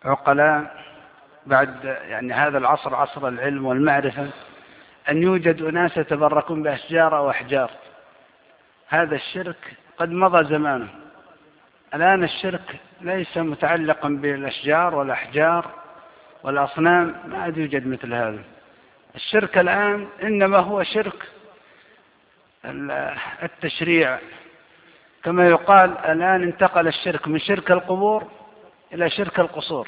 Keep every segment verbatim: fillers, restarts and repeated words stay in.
عقلاء بعد يعني هذا العصر، عصر العلم والمعرفة، أن يوجد أناس يتبركون بأشجار أو أحجار. هذا الشرك قد مضى زمانه. الآن الشرك ليس متعلقا بالأشجار والأحجار والأصنام، ما عاد يوجد مثل هذا. الشرك الآن إنما هو شرك التشريع، كما يقال الآن انتقل الشرك من شرك القبور إلى شرك القصور.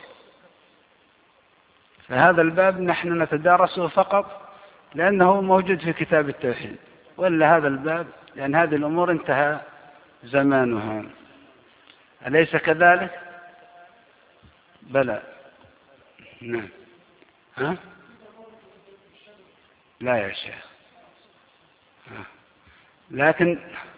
فهذا الباب نحن نتدارسه فقط لأنه موجود في كتاب التوحيد، ولا هذا الباب لأن هذه الأمور انتهى زمانها. أليس كذلك؟ بلى. نعم. ها؟ لا يا شيخ. ها. لكن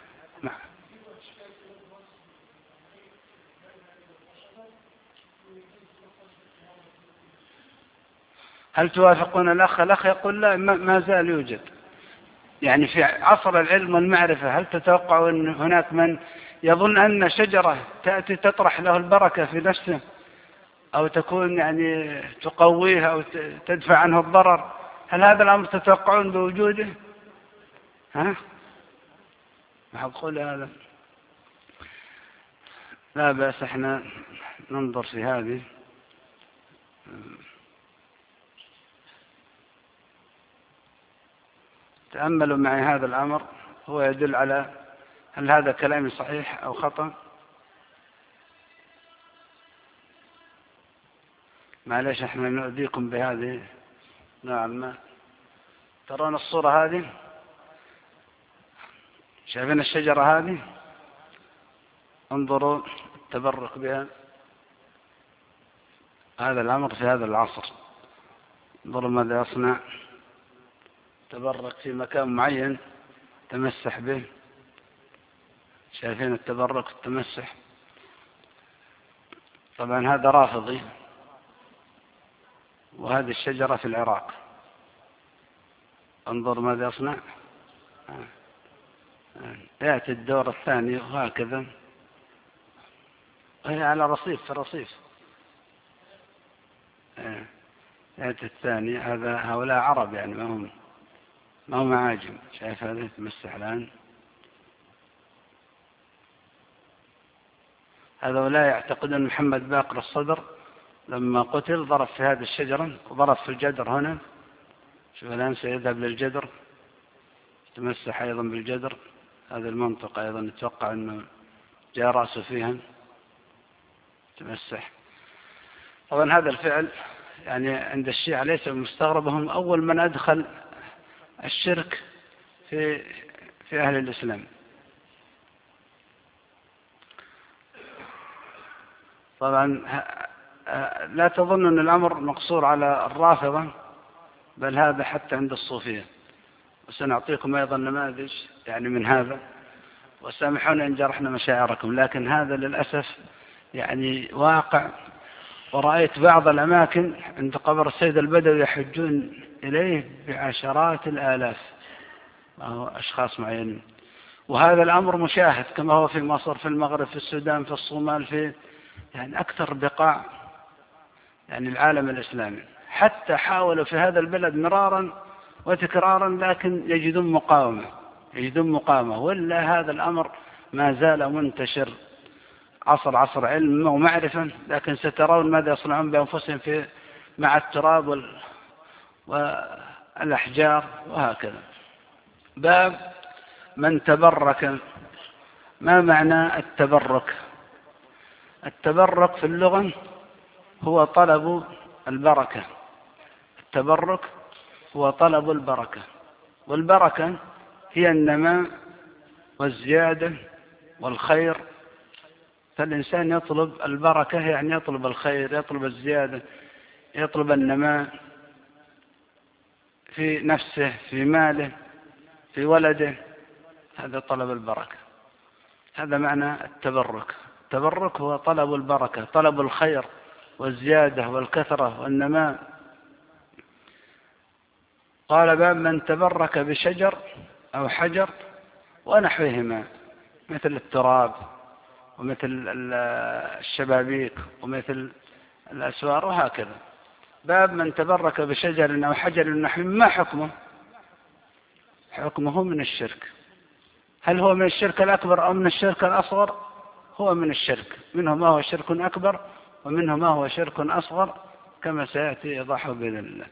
هل توافقون الأخ؟ الأخ يقول لا، ما زال يوجد. يعني في عصر العلم والمعرفة هل تتوقع أن هناك من يظن أن شجرة تأتي تطرح له البركة في نفسه، أو تكون يعني تقويه أو تدفع عنه الضرر؟ هل هذا الأمر تتوقعون بوجوده؟ ها؟ أقول هذا لا بأس، احنا ننظر في هذه. تأملوا معي هذا الأمر، هو يدل على هل هذا كلامي صحيح أو خطأ. معلش احنا نؤذيكم بهذه نوعا ما. ترون الصورة هذه؟ شايفين الشجرة هذه؟ انظروا التبرك بها. هذا الأمر في هذا العصر. انظروا ماذا يصنع. تبرك في مكان معين، تمسح به. شايفين التبرك والتمسح؟ طبعا هذا رافضي، وهذه الشجرة في العراق. انظر ماذا يصنع. يأتي الدور الثاني وهكذا، وهي على رصيف في رصيف. يأتي الثاني. هذا هؤلاء عرب يعني، ما هم ما هم عاجم. شايف هذا يتمسح الآن. هؤلاء يعتقدون محمد باقر الصدر لما قتل ضرب في هذه الشجرة وضرب في الجدر هنا. شوف الآن سيذهب للجدر، تمسح أيضا بالجدر. هذه المنطقة أيضا نتوقع أنه جاء رأسه فيها، تمسح. طبعا هذا الفعل يعني عند الشيعة ليس مستغرب، هم أول من أدخل الشرك في في أهل الإسلام. طبعا لا تظن أن الأمر مقصور على الرافضة، بل هذا حتى عند الصوفية. وسنعطيكم أيضا نماذج يعني من هذا، وسامحونا إن جرحنا مشاعركم، لكن هذا للأسف يعني واقع. ورأيت بعض الأماكن عند قبر السيد البدوي يحجون إليه بعشرات الآلاف، أشخاص معينين. وهذا الأمر مشاهد كما هو في مصر، في المغرب، في السودان، في الصومال، في يعني أكثر بقاع يعني العالم الإسلامي. حتى حاولوا في هذا البلد مرارا وتكرارا، لكن يجدون مقاومة يجدون مقاومة ولا هذا الأمر ما زال منتشر. عصر عصر علم ومعرفة، لكن سترون ماذا يصنعون بأنفسهم في مع التراب وال... والأحجار وهكذا. باب من تبرك. ما معنى التبرك؟ التبرك في اللغة هو طلب البركة. التبرك هو طلب البركة، والبركة هي النماء والزيادة والخير. فالإنسان يطلب البركة يعني يطلب الخير، يطلب الزيادة، يطلب النماء في نفسه، في ماله، في ولده. هذا طلب البركة. هذا معنى التبرك. التبرك هو طلب البركة، طلب الخير والزيادة والكثرة والنماء. قال باب من تبرك بشجر أو حجر ونحوهما، مثل التراب ومثل الشبابيك ومثل الأسوار وهكذا. باب من تبرك بشجر أو حجر نحو ما حكمه؟ حكمه من الشرك. هل هو من الشرك الأكبر أو من الشرك الأصغر؟ هو من الشرك، منه ما هو شرك أكبر ومنه ما هو شرك أصغر كما سيأتي إيضاحه بإذن الله.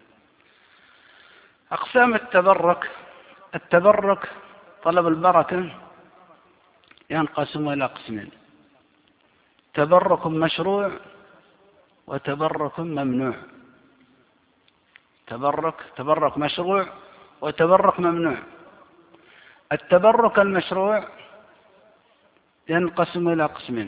أقسام التبرك: التبرك طلب البركة ينقسم إلى قسمين: تبرك مشروع وتبرك ممنوع. تبرك تبرك مشروع وتبرك ممنوع. التبرك المشروع ينقسم إلى قسمين.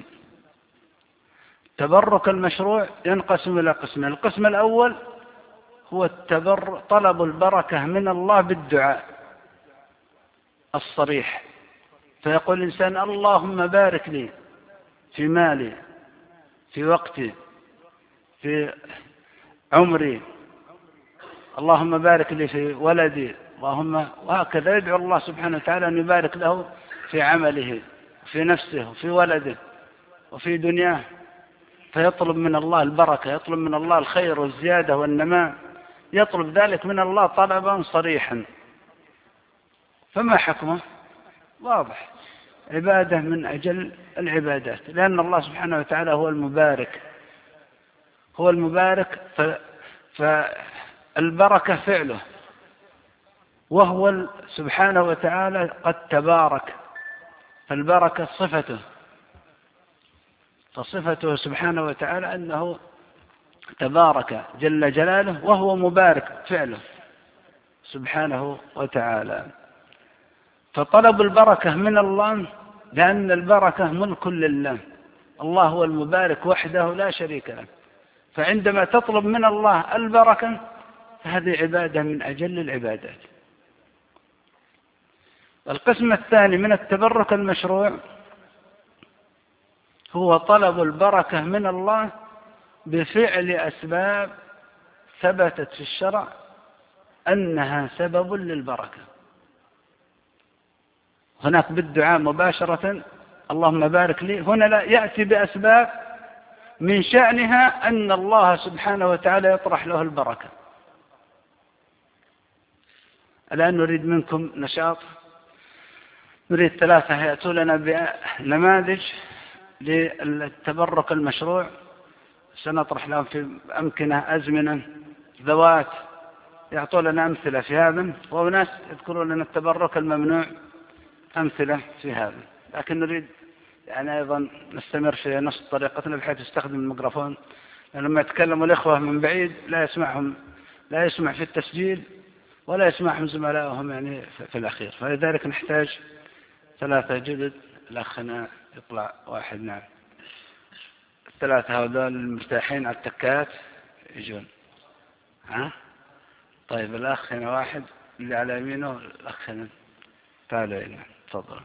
التبرك المشروع ينقسم إلى قسمين: القسم الأول هو التبر طلب البركة من الله بالدعاء الصريح، فيقول الإنسان: اللهم بارك لي في مالي، في وقتي، في عمري، اللهم بارك لي في ولدي، اللهم، وهكذا يدعو الله سبحانه وتعالى أن يبارك له في عمله، في نفسه، وفي ولده، وفي دنياه، فيطلب من الله البركة، يطلب من الله الخير والزيادة والنماء، يطلب ذلك من الله طلبا صريحا. فما حكمه؟ واضح، عبادة من أجل العبادات، لأن الله سبحانه وتعالى هو المبارك، هو المبارك، فالبركة فعله، وهو سبحانه وتعالى قد تبارك، فالبركة صفته، فصفته سبحانه وتعالى أنه تبارك جل جلاله، وهو مبارك فعله سبحانه وتعالى. فطلب البركة من الله لأن البركة ملك لله، الله هو المبارك وحده لا شريك له، فعندما تطلب من الله البركة فهذه عبادة من أجل العبادات. القسم الثاني من التبرك المشروع هو طلب البركة من الله بفعل أسباب ثبتت في الشرع أنها سبب للبركة. هناك بالدعاء مباشرة اللهم بارك لي، هنا لا، يأتي بأسباب من شأنها أن الله سبحانه وتعالى يطرح له البركة. الآن نريد منكم نشاط، نريد ثلاثة يأتوا لنا بنماذج للتبرك المشروع، سنطرح لهم في أمكنة، أزمنة، ذوات، يعطوا لنا أمثلة في هذا، وناس يذكرون لنا التبرك الممنوع أمثلة في هذا. لكن نريد يعني أيضا نستمر في نفس طريقتنا بحيث يستخدم الميكروفون، لما يتكلموا الإخوة من بعيد لا يسمعهم، لا يسمع في التسجيل ولا يسمعهم زملائهم يعني في الأخير، فلذلك نحتاج ثلاثة جدد. الأخنا يطلع واحد، نعم، الثلاثة هؤلاء المرتاحين على التكات يجون. ها طيب، الأخ هنا واحد، اللي على يمينه الأخ هنا، تعالوا هنا تفضلوا.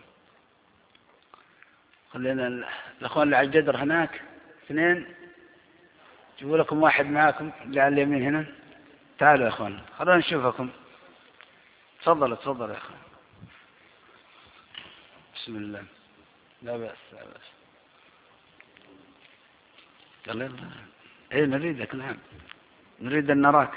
خلينا الأخوان اللي على الجدر هناك اثنين، جيبوا لكم واحد معاكم اللي على اليمين هنا، تعالوا يا أخوان خلونا نشوفكم. تفضلوا تفضلوا يا أخوان. بسم الله. لا بأس لا بأس. قال يلا. ايه نريدك، نعم نريد أن نراك.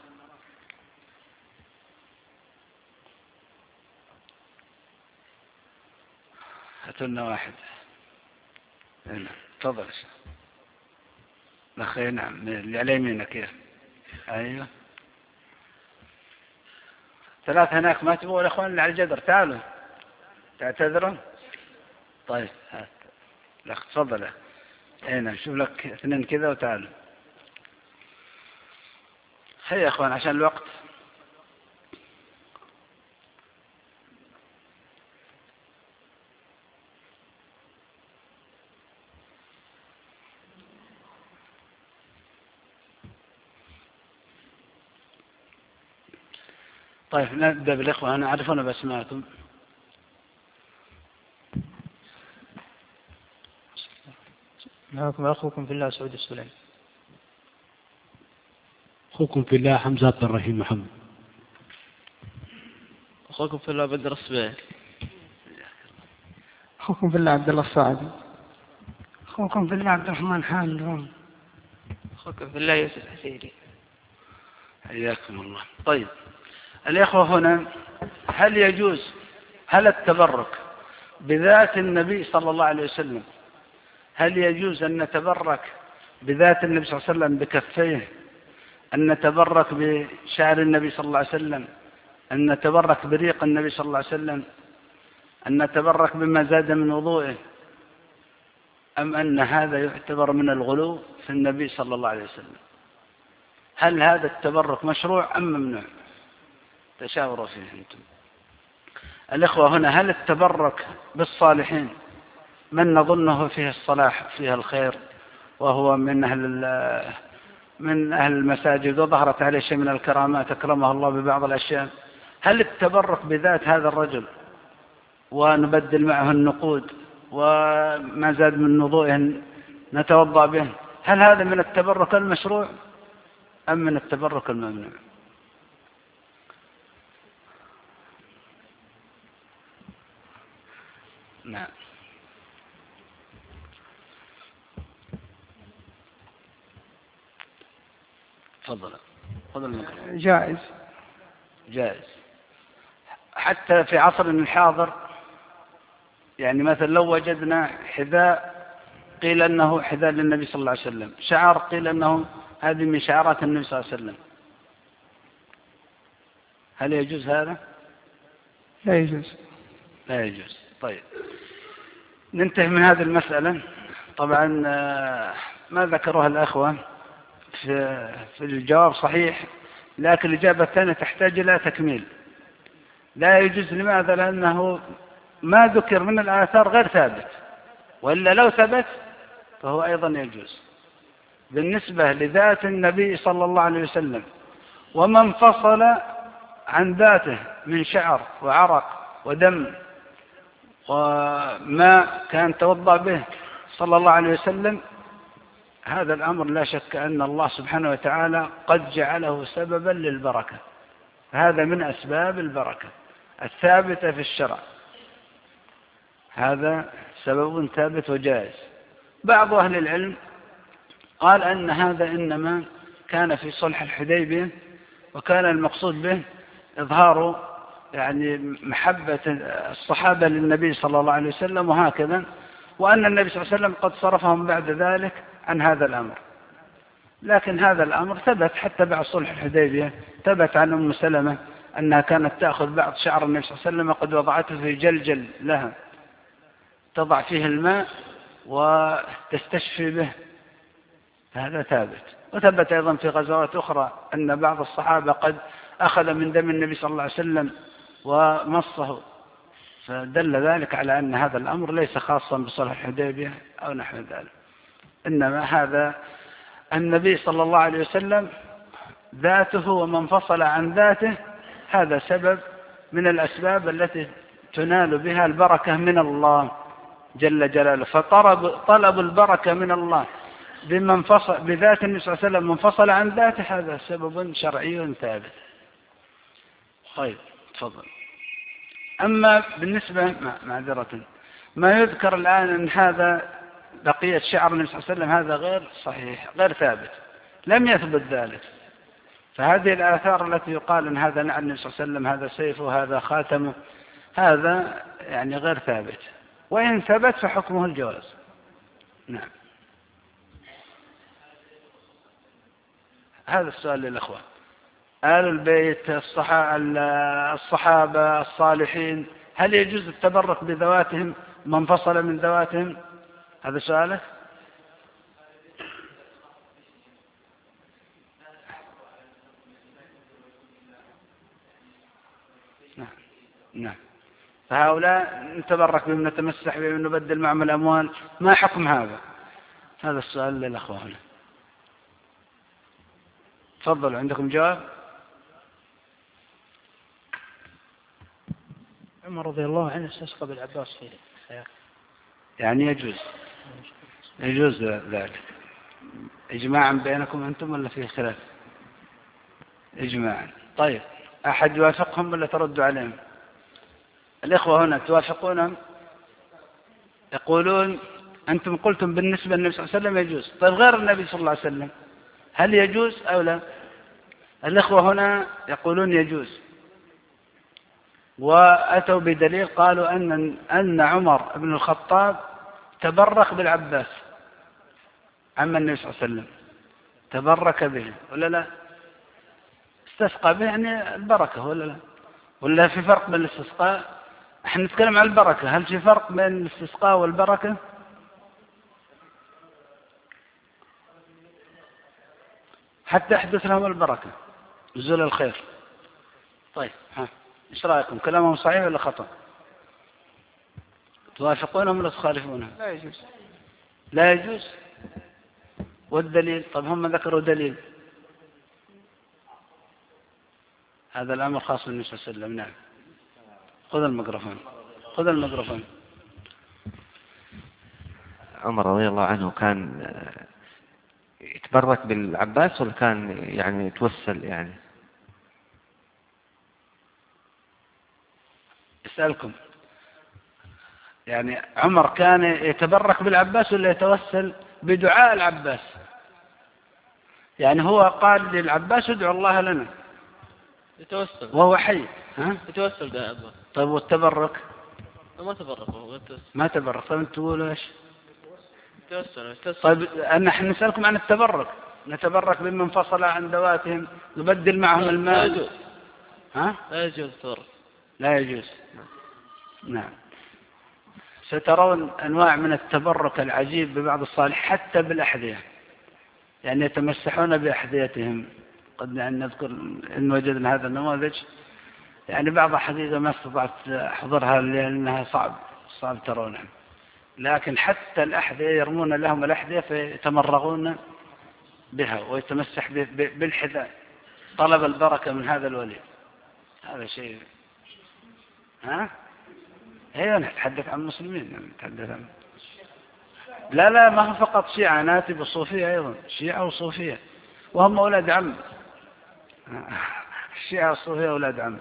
هاتوا لنا واحد هنا، تفضل يا شيخ. الأخي نعم اللي على يمينك يا أيوه. ثلاثة هناك ما تبغوا الأخوان اللي على الجدر، تعالوا تعتذرون. طيب هات الأخ تفضل. هنا نشوف لك اثنين كذا وتعالوا. هيا يا أخوان عشان الوقت. طيب نبدأ بالإخوة، أنا أعرفون بأسماءكم. معكم أخوكم في الله سعود السليم. أخوكم في الله حمزة عبد الرحيم محمد. أخوكم في الله بدر الصبيح. أخوكم في الله عبد الله الصاعدي. أخوكم في الله عبد الرحمن حامد. أخوكم في الله يوسف حسيري. حياكم الله. طيب الإخوة هنا، هل يجوز هل التبرك بذات النبي صلى الله عليه وسلم، هل يجوز أن نتبرك بذات النبي صلى الله عليه وسلم بكفيه، أن نتبرك بشعر النبي صلى الله عليه وسلم، أن نتبرك بريق النبي صلى الله عليه وسلم، أن نتبرك بما زاد من وضوئه، أم أن هذا يعتبر من الغلو في النبي صلى الله عليه وسلم؟ هل هذا التبرك مشروع أم ممنوع؟ تشاوروا فيه أنتم. الإخوة هنا، هل التبرك بالصالحين من نظنه فيه الصلاح فيه الخير وهو من أهل من أهل المساجد وظهرت عليه شيء من الكرامات أكرمه الله ببعض الأشياء، هل التبرك بذات هذا الرجل ونبدل معه النقود وما زاد من وضوءه نتوضأ به، هل هذا من التبرك المشروع أم من التبرك الممنوع؟ نعم. تفضل. جائز. جائز حتى في عصرنا الحاضر، يعني مثلا لو وجدنا حذاء قيل أنه حذاء للنبي صلى الله عليه وسلم، شعر قيل أنه هذه من شعارات النبي صلى الله عليه وسلم، هل يجوز هذا؟ لا يجوز. لا يجوز. طيب ننتهي من هذه المسألة. طبعا ما ذكروها الأخوة في في الجواب صحيح، لكن الإجابة الثانية تحتاج إلى تكميل. لا يجوز. لماذا؟ لأنه ما ذكر من الآثار غير ثابت، وإلا لو ثبت فهو أيضا يجوز. بالنسبة لذات النبي صلى الله عليه وسلم ومن فصل عن ذاته من شعر وعرق ودم وما كان توضأ به صلى الله عليه وسلم، هذا الأمر لا شك أن الله سبحانه وتعالى قد جعله سببا للبركة، هذا من أسباب البركة الثابتة في الشرع، هذا سبب ثابت وجائز. بعض أهل العلم قال أن هذا إنما كان في صلح الحديبية، وكان المقصود به إظهار يعني محبة الصحابة للنبي صلى الله عليه وسلم وهكذا، وأن النبي صلى الله عليه وسلم قد صرفهم بعد ذلك عن هذا الأمر. لكن هذا الأمر ثبت حتى بعد صلح الحديبية، ثبت عن أم سلمة أنها كانت تأخذ بعض شعر النبي صلى الله عليه وسلم وقد وضعته في جلجل لها تضع فيه الماء وتستشفي به، هذا ثابت. وثبت أيضا في غزوات أخرى أن بعض الصحابة قد أخذ من دم النبي صلى الله عليه وسلم ومصه، فدل ذلك على أن هذا الأمر ليس خاصا بصلح الحديبية أو نحو ذلك، إنما هذا النبي صلى الله عليه وسلم ذاته ومن فصل عن ذاته، هذا سبب من الأسباب التي تنال بها البركة من الله جل جلاله. فطلب طلب البركة من الله بمن فصل بذات النبي صلى الله عليه وسلم منفصل عن ذاته، هذا سبب شرعي ثابت. طيب تفضل. أما بالنسبة معذرة ما يذكر الآن أن هذا بقية شعر النبي صلى الله عليه وسلم، هذا غير صحيح غير ثابت، لم يثبت ذلك. فهذه الآثار التي يقال أن هذا نعل النبي صلى الله عليه وسلم، هذا سيفه، هذا خاتمه، هذا يعني غير ثابت، وإن ثبت فحكمه الجواز. نعم. هذا السؤال للأخوة. آل البيت الصحابة الصالحين هل يجوز التبرك بذواتهم من فصل من ذواتهم؟ هذا سؤالك؟ نعم نعم. فهؤلاء نتبرك بهم، نتمسح بهم، نبدل معهم الأموال، ما حكم هذا؟ هذا السؤال للأخوة هنا. تفضلوا، عندكم جواب؟ عمر رضي الله عنه استسقى بالعباس فيه، يعني يجوز يجوز ذلك إجماعا بينكم أنتم ولا فيه خلاف؟ إجماعا. طيب أحد يوافقهم ولا تردوا عليهم؟ الإخوة هنا توافقونهم؟ يقولون أنتم قلتم بالنسبة للنبي صلى الله عليه وسلم يجوز، طيب غير النبي صلى الله عليه وسلم هل يجوز أو لا؟ الإخوة هنا يقولون يجوز، وأتوا بدليل قالوا أن أن عمر بن الخطاب تبرك بالعباس عم النبي صلى الله عليه وسلم، تبرك به ولا لا؟ استسقى به يعني البركة ولا لا؟ ولا في فرق بين الاستسقاء؟ احنا نتكلم عن البركة، هل في فرق بين الاستسقاء والبركة؟ حتى يحدث لهم البركة نزول الخير. طيب ها ايش رايكم؟ كلامهم صحيح ولا خطأ؟ توافقونهم ولا تخالفونهم؟ لا يجوز. لا يجوز. والدليل؟ طب هم ذكروا دليل. هذا الأمر خاص بالنبي صلى الله عليه وسلم. نعم. خذ الميكروفون، خذ الميكروفون. عمر رضي الله عنه كان يتبرك بالعباس ولا كان يعني يتوسل يعني؟ اسألكم يعني عمر كان يتبرك بالعباس ولا يتوسل بدعاء العباس؟ يعني هو قال للعباس ادعو الله لنا يتوسل وهو حي. ها؟ يتوسل بالعباس. طيب والتبرك؟ ما تبرك هو يتوسل. ما تبرك. طيب انتوا تقولوا ايش؟ يتوسل يتوسل. طيب أنا احنا نسألكم عن التبرك، نتبرك بمن فصل عن ذواتهم، نبدل معهم الماء. لا يجوز. ها؟ لا يجوز التبرك. لا يجوز. نعم. سترون أنواع من التبرك العجيب ببعض الصالح حتى بالأحذية، يعني يتمسحون بأحذيتهم. قد يعني نذكر إن وجدنا هذا النموذج، يعني بعض حقيقة ما استطعت أحضرها لأنها صعب صعب ترونها، لكن حتى الأحذية يرمون لهم الأحذية فيتمرغون بها ويتمسح بالحذاء طلب البركة من هذا الولي. هذا شيء. ها؟ هي نتحدث عن المسلمين، نتحدث عن لا لا ما هو فقط شيعة، ناتي بالصوفية أيضا، شيعة وصوفية وهم أولاد عم. الشيعة والصوفية أولاد عم.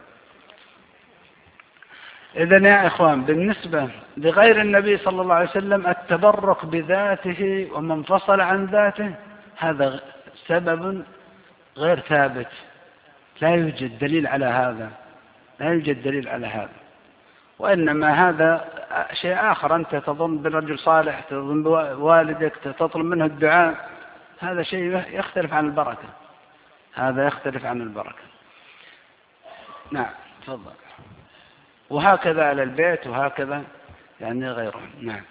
إذن يا إخوان بالنسبة لغير النبي صلى الله عليه وسلم التبرك بذاته ومن فصل عن ذاته هذا سبب غير ثابت، لا يوجد دليل على هذا، لا يوجد دليل على هذا. وإنما هذا شيء آخر، أنت تظن برجل صالح، تظن بوالدك، تطلب منه الدعاء، هذا شيء يختلف عن البركة، هذا يختلف عن البركة. نعم تفضل. وهكذا على البيت وهكذا يعني غيره. نعم.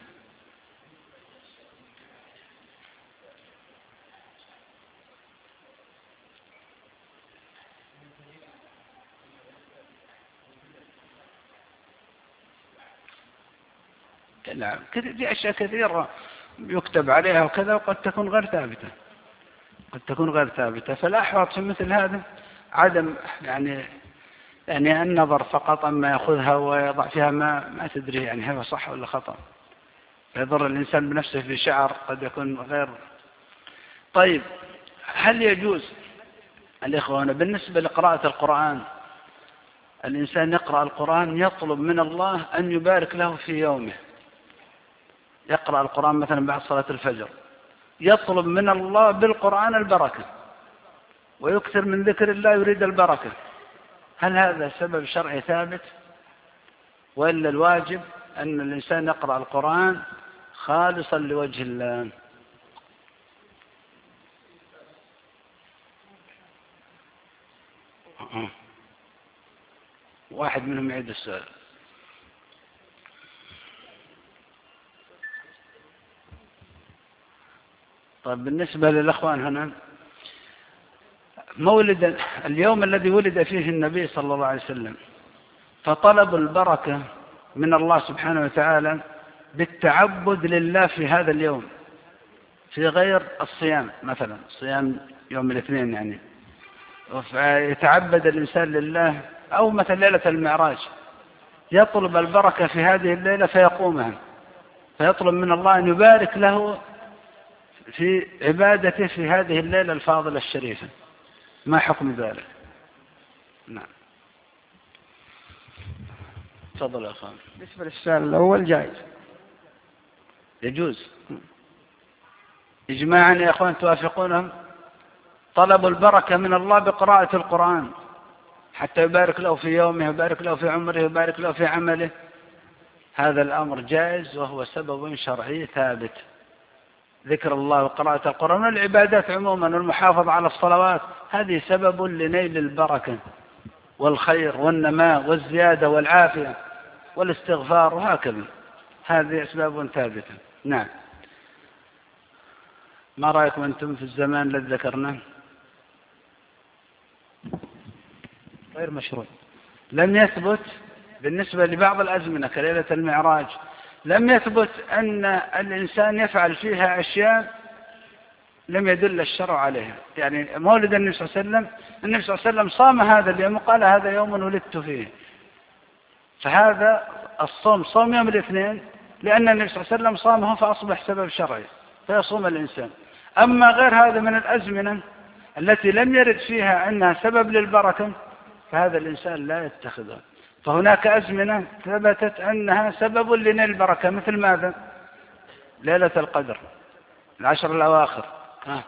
نعم في أشياء كثيرة يكتب عليها وكذا وقد تكون غير ثابتة، قد تكون غير ثابتة. فالأحوط في مثل هذا عدم يعني يعني النظر فقط، أما يأخذها ويضع فيها ما ما تدري يعني هو صح ولا خطأ، يضر الإنسان بنفسه في شعر قد يكون غير. طيب هل يجوز الإخوة هنا بالنسبة لقراءة القرآن، الإنسان يقرأ القرآن يطلب من الله أن يبارك له في يومه، يقرأ القرآن مثلا بعد صلاة الفجر، يطلب من الله بالقرآن البركة ويكثر من ذكر الله يريد البركة، هل هذا سبب شرعي ثابت؟ وإلا الواجب أن الإنسان يقرأ القرآن خالصا لوجه الله؟ واحد منهم يعيد السؤال. طيب بالنسبة للأخوان هنا، مولد اليوم الذي ولد فيه النبي صلى الله عليه وسلم، فطلب البركة من الله سبحانه وتعالى بالتعبد لله في هذا اليوم في غير الصيام، مثلا صيام يوم الاثنين يعني يتعبد الإنسان لله، أو مثلا ليلة المعراج يطلب البركة في هذه الليلة فيقومها، فيطلب من الله أن يبارك له في عبادته في هذه الليلة الفاضلة الشريفة، ما حكم ذلك؟ نعم تفضل يا أخوان. بالنسبة للسؤال الأول جائز، يجوز إجماعا يا أخوان، توافقونهم؟ طلب البركة من الله بقراءة القرآن حتى يبارك له في يومه، يبارك له في عمره، يبارك له في عمله، هذا الأمر جائز وهو سبب شرعي ثابت. ذكر الله وقراءة القرآن والعبادات عموما والمحافظة على الصلوات هذه سبب لنيل البركة والخير والنماء والزيادة والعافية والاستغفار وهكذا، هذه أسباب ثابتة. نعم. ما رأيكم أنتم في الزمان الذي ذكرناه؟ غير مشروع. لم يثبت بالنسبة لبعض الأزمنة كليلة المعراج، لم يثبت أن الإنسان يفعل فيها أشياء لم يدل الشرع عليها. يعني مولد النبي صلى الله عليه وسلم، النبي صلى الله عليه وسلم صام هذا اليوم وقال هذا يوم ولدت فيه، فهذا الصوم صوم يوم الاثنين لأن النبي صلى الله عليه وسلم صامه فأصبح سبب شرعي فيصوم الإنسان. أما غير هذا من الأزمنة التي لم يرد فيها أنها سبب للبركة فهذا الإنسان لا يتخذها. فهناك أزمنة ثبتت أنها سبب لنيل البركة، مثل ماذا؟ ليلة القدر، العشر الأواخر. ها.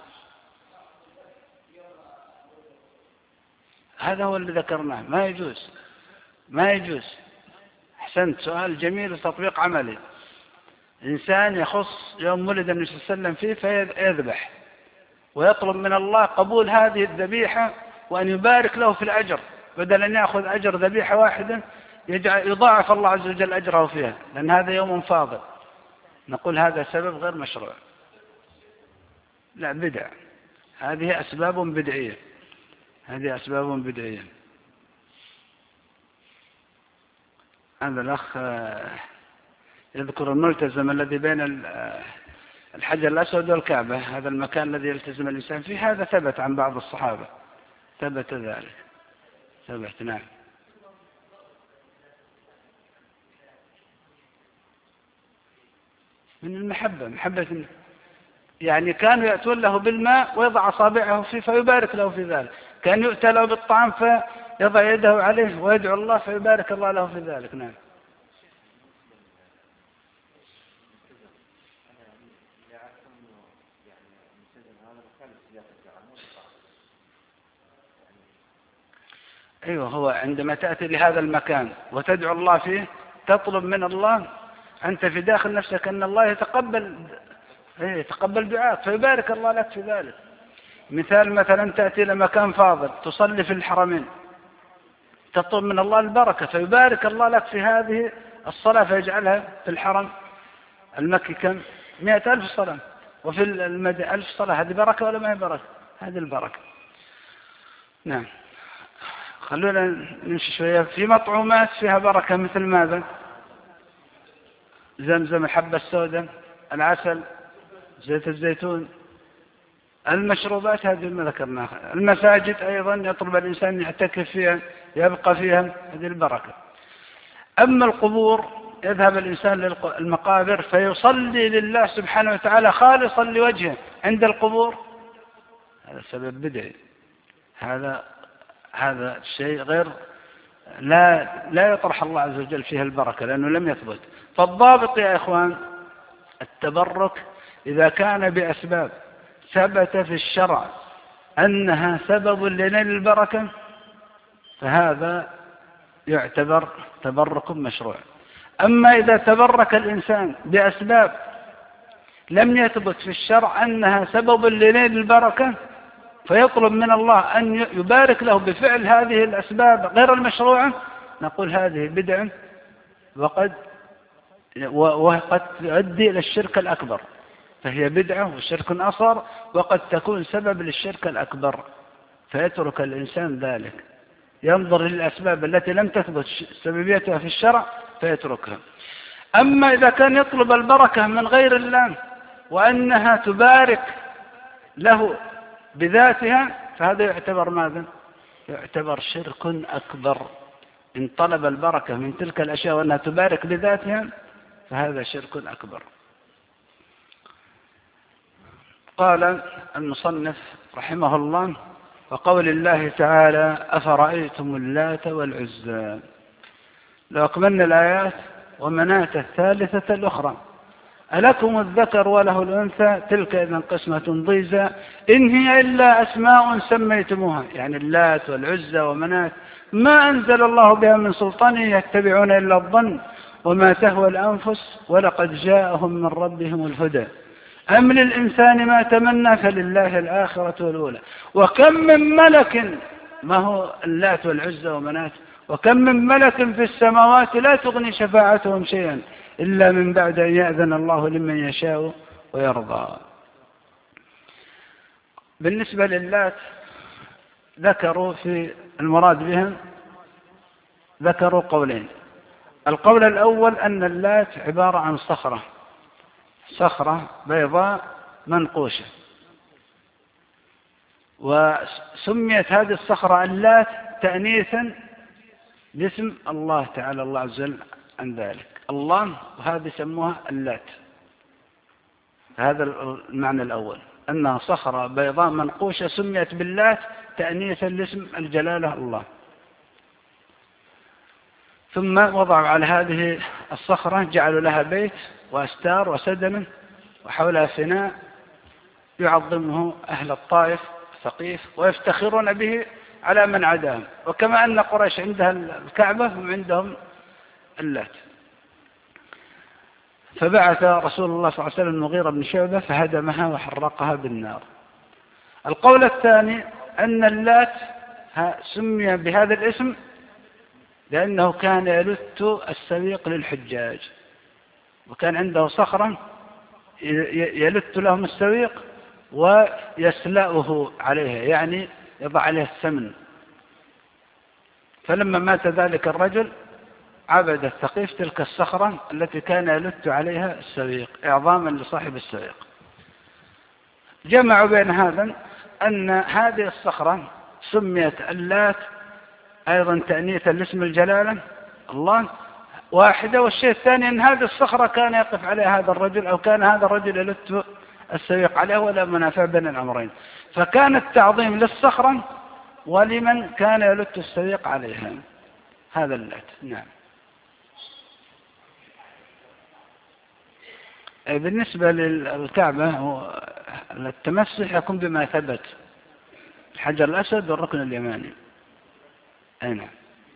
هذا هو اللي ذكرناه، ما يجوز ما يجوز. أحسنت، سؤال جميل وتطبيق عملي. إنسان يخص يوم ولد النبي صلى الله عليه وسلم فيه فيذبح ويطلب من الله قبول هذه الذبيحة وأن يبارك له في الأجر، بدل أن يأخذ أجر ذبيحة واحدة يضاعف الله عز وجل أجره فيها، لأن هذا يوم فاضل. نقول هذا سبب غير مشروع، لا بدع، هذه أسباب بدعية، هذه أسباب بدعية. هذا الأخ يذكر الملتزم الذي بين الحجر الأسود والكعبة، هذا المكان الذي يلتزم الإنسان فيه، هذا ثبت عن بعض الصحابة، ثبت ذلك، ثبت. نعم. من المحبة، محبة، يعني كانوا يأتون له بالماء ويضع أصابعه فيه فيبارك له في ذلك، كان يؤتى له بالطعام فيضع يده عليه ويدعو الله فيبارك الله له في ذلك. نعم. أيوه، هو عندما تأتي لهذا المكان وتدعو الله فيه تطلب من الله، أنت في داخل نفسك أن الله يتقبل يتقبل دعاءك فيبارك الله لك في ذلك. مثال، مثلا تأتي لمكان فاضل تصلي في الحرمين تطلب من الله البركة فيبارك الله لك في هذه الصلاة فيجعلها في الحرم المكي كم مئة ألف صلاة، وفي المدينة ألف صلاة، هذه بركة ولا ما هي بركة؟ هذه البركة. نعم. خلونا نمشي شوية في مطعومات فيها بركة، مثل ماذا؟ زمزم، الحبة السوداء، العسل، زيت الزيتون، المشروبات هذه ما ذكرناها. المساجد أيضا يطلب الإنسان يعتكف فيها يبقى فيها، هذه البركة. أما القبور يذهب الإنسان للمقابر فيصلي لله سبحانه وتعالى خالصا لوجهه عند القبور، هذا سبب بدعي، هذا هذا شيء غير لا لا يطرح الله عز وجل فيها البركة لأنه لم يثبت. فالضابط يا إخوان التبرك إذا كان بأسباب ثبت في الشرع أنها سبب لنيل البركة فهذا يعتبر تبرك مشروع. أما إذا تبرك الإنسان بأسباب لم يثبت في الشرع أنها سبب لنيل البركة فيطلب من الله أن يبارك له بفعل هذه الأسباب غير المشروعة، نقول هذه بدعة وقد وقد تؤدي إلى الشرك الأكبر، فهي بدعة وشرك أصغر وقد تكون سبب للشرك الأكبر، فيترك الإنسان ذلك، ينظر للأسباب التي لم تثبت سببيتها في الشرع فيتركها. أما إذا كان يطلب البركة من غير الله وأنها تبارك له بذاتها فهذا يعتبر ماذا؟ يعتبر شرك أكبر. إن طلب البركة من تلك الأشياء وأنها تبارك بذاتها فهذا شرك أكبر. قال المصنف رحمه الله: وقول الله تعالى: أفرأيتم اللات والعزى. لو أكملنا الآيات: ومناة الثالثة الأخرى ألكم الذكر وله الأنثى تلك إذا قسمة ضيزى إن هي إلا أسماء سميتموها، يعني اللات والعزى ومنات، ما أنزل الله بها من سلطان يتبعون إلا الظن وما تهوى الأنفس ولقد جاءهم من ربهم الهدى أم للإنسان ما تمنى فلله الآخرة والأولى وكم من ملك، ما هو اللات والعزى ومنات، وكم من ملك في السماوات لا تغني شفاعتهم شيئا إلا من بعد أن يأذن الله لمن يشاء ويرضى. بالنسبة للات ذكروا في المراد بهم ذكروا قولين. القول الأول أن اللات عبارة عن صخرة صخرة بيضاء منقوشة، وسميت هذه الصخرة اللات تأنيثا باسم الله تعالى الله عز وجل عن ذلك الله، وهذه سموها اللات. هذا المعنى الأول، أنها صخرة بيضاء منقوشة سميت باللات تأنيثا لاسم الجلالة الله. ثم وضعوا على هذه الصخرة جعلوا لها بيت وأستار وسدما وحولها فناء يعظمه أهل الطائف ثقيف ويفتخرون به على من عداهم، وكما أن قريش عندها الكعبة هم عندهم اللات. فبعث رسول الله صلى الله عليه وسلم المغيرة بن شعبة فهدمها وحرقها بالنار. القول الثاني أن اللات سمي بهذا الاسم لأنه كان يلت السويق للحجاج، وكان عنده صخرة يلت لهم السويق ويسلأه عليها، يعني يضع عليه السمن. فلما مات ذلك الرجل عبد الثقيف تلك الصخرة التي كان يلت عليها السويق إعظاما لصاحب السويق. جمعوا بين هذا أن هذه الصخرة سميت اللات أيضا تأنيثا لاسم الجلالة الله واحدة، والشيء الثاني أن هذه الصخرة كان يقف عليها هذا الرجل أو كان هذا الرجل يلت السويق عليه ولا منافع بين الأمرين، فكان التعظيم للصخرة ولمن كان يلت السويق عليها. هذا اللات. نعم. بالنسبة للكعبة التمسح يكون بما ثبت، الحجر الأسود والركن اليماني. أي نعم.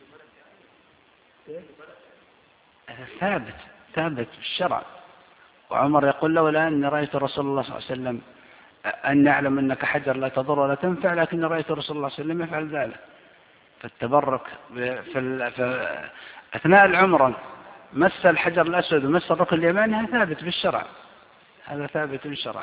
ثابت ثابت في الشرع. وعمر يقول لولا أني رأيت رسول الله صلى الله عليه وسلم أن يعلم أنك حجر لا تضر ولا تنفع، لكن رأيت رسول الله صلى الله عليه وسلم يفعل ذلك. فالتبرك في أثناء العمرة مس الحجر الأسود ومس الركن اليماني هذا ثابت في الشرع، هذا ثابت في الشرع.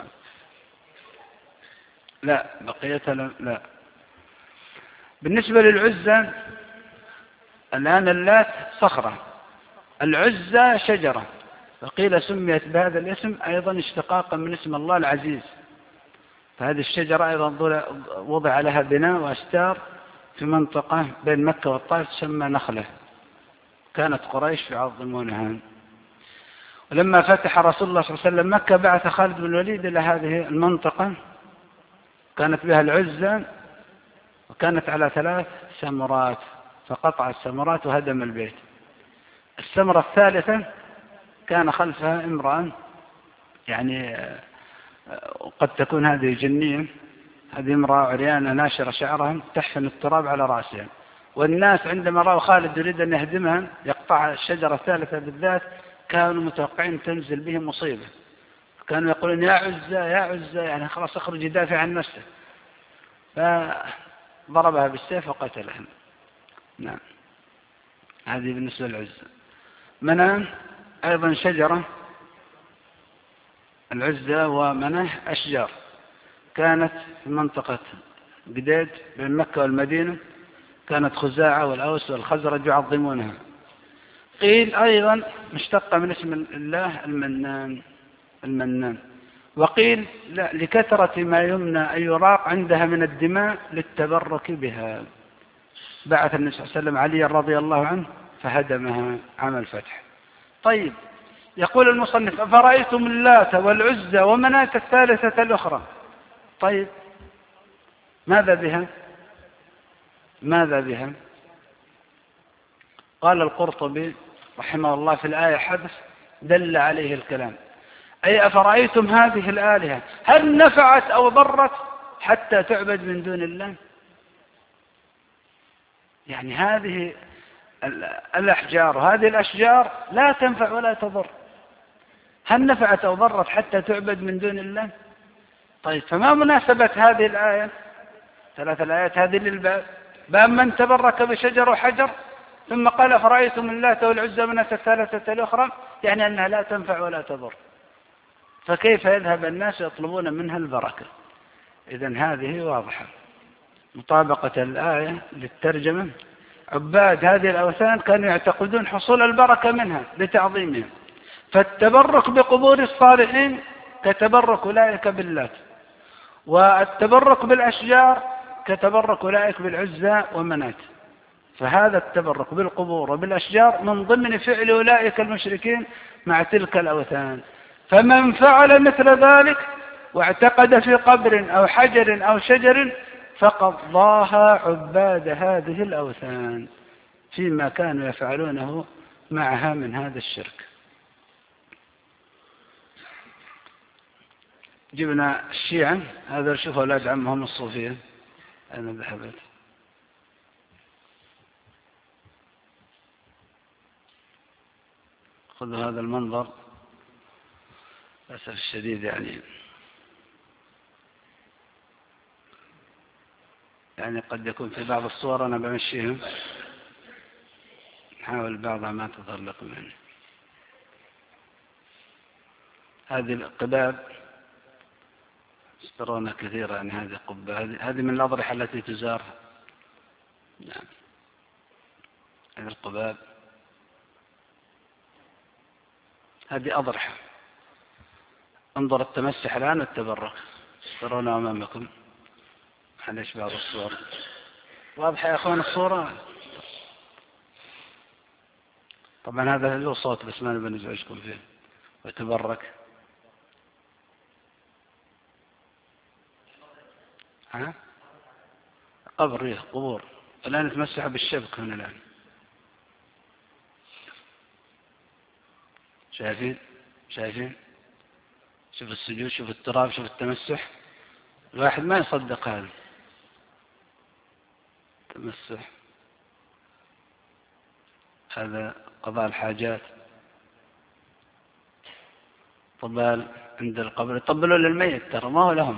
لا بقيتها لا. بالنسبة للعزى الآن اللات صخرة، العزى شجرة، فقيل سميت بهذا الاسم أيضا اشتقاقا من اسم الله العزيز. فهذه الشجرة أيضا وضع لها بناء وأستار في منطقة بين مكة والطائف تسمى نخلة، كانت قريش يعظمونها. ولما فتح رسول الله صلى الله عليه وسلم مكة بعث خالد بن الوليد إلى هذه المنطقة كانت بها العزى، وكانت على ثلاث سمرات، فقطع السمرات وهدم البيت. السمرة الثالثة كان خلفها امرأة، يعني قد تكون هذه جنية، هذه امرأة عريانة ناشرة شعرها تحفن التراب على رأسها، والناس عندما رأوا خالد يريد أن يهدمها يقطع الشجرة الثالثة بالذات كانوا متوقعين تنزل به مصيبة، كانوا يقولون يا عزة يا عزة، يعني خلاص اخرج يدافع عن نفسه، فضربها بالسيف وقتلها. نعم. هذه بالنسبة للعزة. مناه أيضا شجرة، العزة ومناه أشجار، كانت في منطقة قديد بين مكة والمدينة، كانت خزاعة والأوس والخزرج يعظمونها. قيل أيضا مشتقة من اسم الله المنان المنان، وقيل لا لكثرة ما يمنى أن يراق عندها من الدماء للتبرك بها. بعث النبي صلى الله عليه وسلم علي رضي الله عنه فهدمها عام الفتح. طيب، يقول المصنف أفرأيتم اللات والعزى ومناة الثالثة الأخرى، طيب ماذا بها ماذا بها قال القرطبي رحمه الله في الآية حدث دل عليه الكلام، أي أفرأيتم هذه الآلهة هل نفعت أو ضرت حتى تعبد من دون الله؟ يعني هذه الأحجار وهذه الأشجار لا تنفع ولا تضر، هل نفعت أو ضرت حتى تعبد من دون الله؟ طيب فما مناسبة هذه الآية؟ ثلاث الآيات هذه للباب، باب من تبرك بشجر وحجر، ثم قال فرأيتم اللات والعزى منة الثالثة الأخرى، يعني أنها لا تنفع ولا تضر، فكيف يذهب الناس يطلبون منها البركة؟ إذن هذه واضحة مطابقة الآية للترجمة. عباد هذه الأوثان كانوا يعتقدون حصول البركة منها لتعظيمهم، فالتبرك بقبور الصالحين كتبرك أولئك باللات، والتبرك بالأشجار كتبرك أولئك بالعزى ومنات، فهذا التبرك بالقبور وبالأشجار من ضمن فعل أولئك المشركين مع تلك الأوثان. فمن فعل مثل ذلك واعتقد في قبر أو حجر أو شجر فقد ضاهى عباد هذه الأوثان فيما كانوا يفعلونه معها من هذا الشرك. جبنا الشيعة، هذا شوف أولاد عمهم الصوفية أين ذهبت؟ خذوا هذا المنظر للأسف الشديد، يعني يعني قد يكون في بعض الصور أنا بمشيهم، نحاول بعضها ما تظهر لكم. يعني هذه القباب ترونها كثيرة، يعني هذه قبة، هذه من الأضرحة التي تزار. نعم هذه القباب، هذه أضرحة. انظر التمسح الآن والتبرك ترونه أمامكم. معلش بعض الصور واضحة يا أخوان الصورة؟ طبعا هذا له صوت بس ما نبي نزعجكم فيه. وتبرك ها قبر إيه قبور الآن يتمسح بالشبك هنا الآن. شايفين شايفين شوف السجود، شوف التراب، شوف التمسح. الواحد ما يصدق هذا تمسح. هذا قضاء الحاجات، طبال عند القبر، يطبلوا للميت ترى ما هو لهم.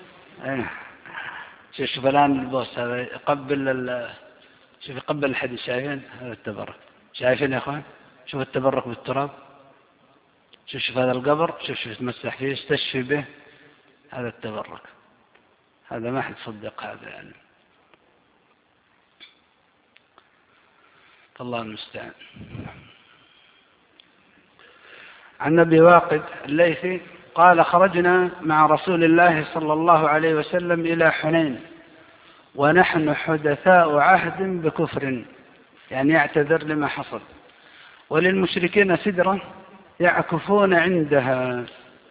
شوف شوف الآن البوس هذا يقبل ال... شوف يقبل الحديث، شايفين هذا التبرك؟ شايفين يا أخوان؟ شوف التبرك بالتراب، شوف شوف هذا القبر، شوف شوف يتمسح فيه يستشفي به، هذا التبرك. هذا ما حد صدق هذا يعني، الله المستعان. عن أبي واقد الليثي قال خرجنا مع رسول الله صلى الله عليه وسلم إلى حنين ونحن حدثاء عهد بكفر، يعني يعتذر لما حصل، وللمشركين سدرة يعكفون عندها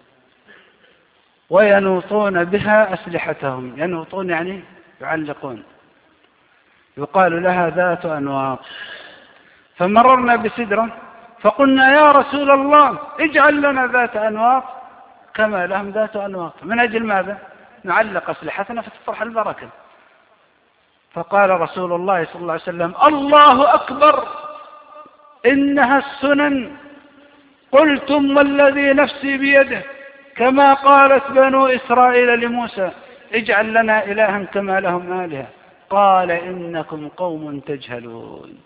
وينوطون بها أسلحتهم. ينوطون يعني يعلقون، يقال لها ذات أنواط. فمررنا بسدرة فقلنا يا رسول الله اجعل لنا ذات أنواط كما لهم ذات أنواط. من أجل ماذا؟ نعلق أسلحتنا فتطرح البركة. فقال رسول الله صلى الله عليه وسلم الله أكبر إنها السنن. قلتم والذي نفسي بيده كما قالت بنو إسرائيل لموسى اجعل لنا إلها كما لهم آلهة. قال إنكم قوم تجهلون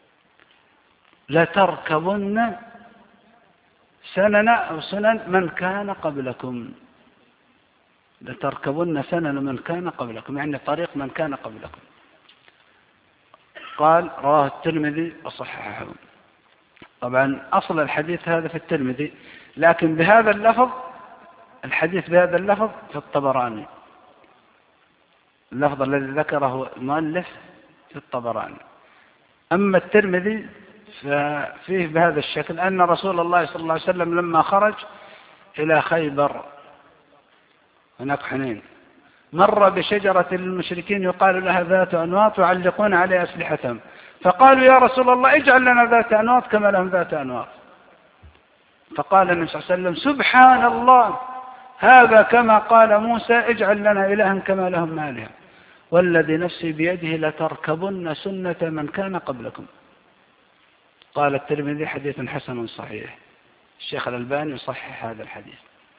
لتركبن سنن أو سنن من كان قبلكم. لتركبن سنن من كان قبلكم يعني طريق من كان قبلكم. قال رواه الترمذي وصححه. طبعا أصل الحديث هذا في الترمذي، لكن بهذا اللفظ الحديث بهذا اللفظ في الطبراني، اللفظ الذي ذكره المؤلف في الطبراني. أما الترمذي ففيه بهذا الشكل أن رسول الله صلى الله عليه وسلم لما خرج إلى خيبر هناك حنين مر بشجرة المشركين يقال لها ذات أنواط يعلقون عليها أسلحتهم، فقالوا يا رسول الله اجعل لنا ذات أنواط كما لهم ذات أنواط. فقال النبي صلى الله عليه وسلم سبحان الله، هذا كما قال موسى اجعل لنا إلها كما لهم آلهة، والذي نفسي بيده لتركبن سنة من كان قبلكم. قال الترمذي حديث حسن صحيح. الشيخ الألباني يصحح هذا الحديث.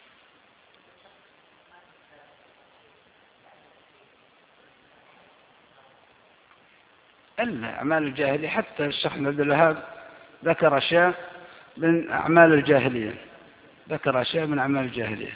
إلا أعمال الجاهلية، حتى الشيخ عبد الوهاب ذكر أشياء من أعمال الجاهلية، ذكر أشياء من أعمال الجاهلية.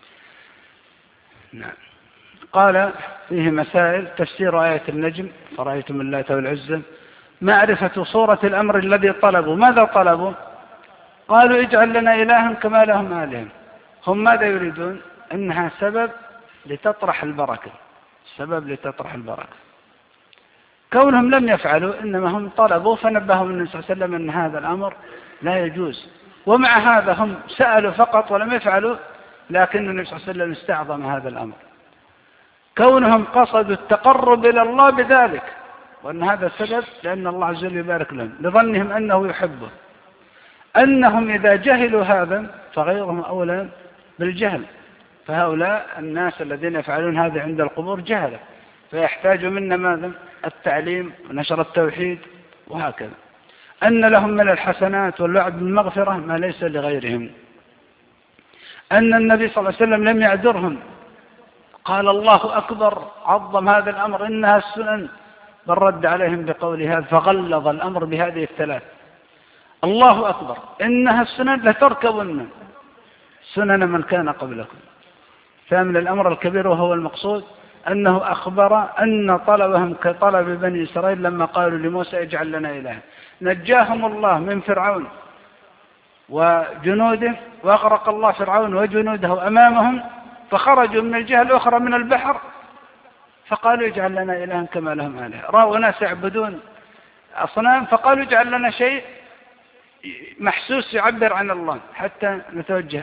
نعم. قال فيه مسائل: تفسير آية النجم فرأيتم اللات والعزى، معرفة صورة الأمر الذي طلبوا. ماذا طلبوا؟ قالوا اجعل لنا إلها كما لهم آلهة. هم ماذا يريدون؟ إنها سبب لتطرح البركة، سبب لتطرح البركة. كونهم لم يفعلوا، إنما هم طلبوا، فنبههم النبي صلى الله عليه وسلم أن هذا الأمر لا يجوز. ومع هذا هم سألوا فقط ولم يفعلوا، لكن النبي صلى الله عليه وسلم استعظم هذا الأمر. كونهم قصدوا التقرب إلى الله بذلك، وأن هذا سبب لأن الله عز وجل يبارك لهم، لظنهم أنه يحبه. أنهم إذا جهلوا هذا فغيرهم أولى بالجهل، فهؤلاء الناس الذين يفعلون هذا عند القبور جهلة، فيحتاج منا ماذا؟ التعليم ونشر التوحيد وهكذا. أن لهم من الحسنات والوعد بالمغفرة ما ليس لغيرهم. أن النبي صلى الله عليه وسلم لم يعذرهم، قال الله أكبر، عظم هذا الأمر، إنها السنن، بل رد عليهم بقوله هذا، فغلظ الأمر بهذه الثلاث: الله أكبر، إنها السنن، لتركبن سنن من كان قبلكم. ثامن الأمر الكبير وهو المقصود أنه أخبر أن طلبهم كطلب بني إسرائيل لما قالوا لموسى اجعل لنا إلها. نجاهم الله من فرعون وجنوده، وأغرق الله فرعون وجنوده أمامهم، فخرجوا من الجهة الأخرى من البحر، فقالوا اجعل لنا إلها كما لهم آلهة. رأوا ناس يعبدون أصنام، فقالوا اجعل لنا شيء محسوس يعبر عن الله حتى نتوجه.